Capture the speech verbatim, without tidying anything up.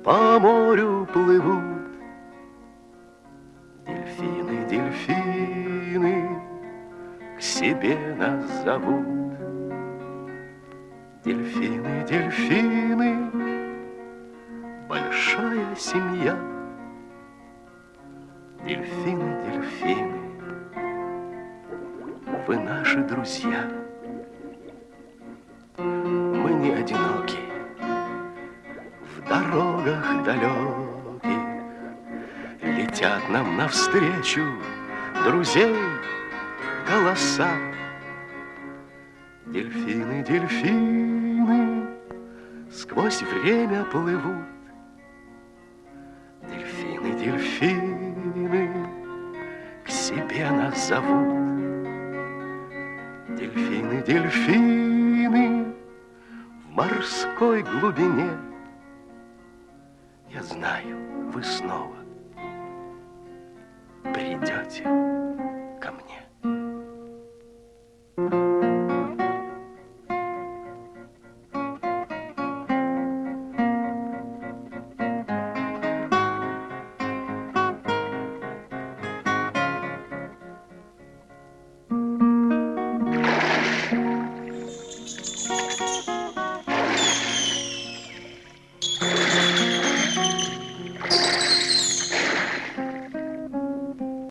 по морю плывут. Дельфины, дельфины к себе нас зовут. Дельфины, дельфины, большая семья. Дельфины, дельфины, вы наши друзья. Мы не одиноки в дорогах далеких. Летят нам навстречу друзей голоса. Дельфины, дельфины сквозь время плывут. Дельфины, дельфины к себе нас зовут. Дельфины, дельфины в морской глубине. Я знаю, вы снова придете ко мне.